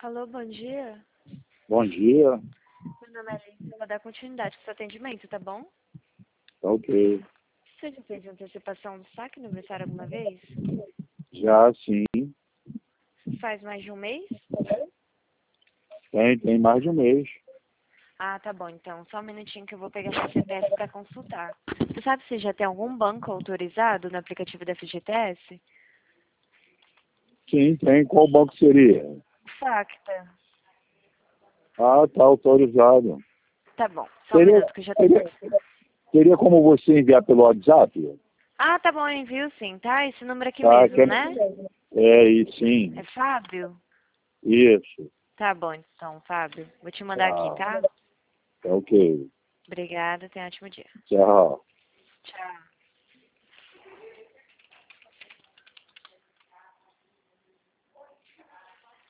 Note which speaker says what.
Speaker 1: Alô, bom dia.
Speaker 2: Bom dia.
Speaker 1: Meu nome é Alice, eu vou dar continuidade com o seu atendimento, tá bom?
Speaker 2: Tá ok.
Speaker 1: Você já fez antecipação do saque no aniversário alguma vez?
Speaker 2: Já sim.
Speaker 1: Faz mais de um mês?
Speaker 2: Tem mais de um mês.
Speaker 1: Ah, tá bom, então. Só um minutinho que eu vou pegar seu CPF para consultar. Você sabe se já tem algum banco autorizado no aplicativo da FGTS?
Speaker 2: Sim, tem. Qual banco seria?
Speaker 1: Facta.
Speaker 2: Ah, tá autorizado.
Speaker 1: Tá bom, só um
Speaker 2: Teria,
Speaker 1: minuto que eu já...
Speaker 2: teria, teria como você enviar pelo WhatsApp?
Speaker 1: Ah, tá bom, eu envio sim, tá? Esse número aqui
Speaker 2: Tá,
Speaker 1: mesmo, né?
Speaker 2: e sim.
Speaker 1: É Fábio?
Speaker 2: Isso.
Speaker 1: Tá bom, então, Fábio. Vou te mandar aqui,
Speaker 2: Tá,
Speaker 1: tá?
Speaker 2: tá ok.
Speaker 1: Obrigada, tenha um ótimo dia.
Speaker 2: Tchau.
Speaker 1: Tchau.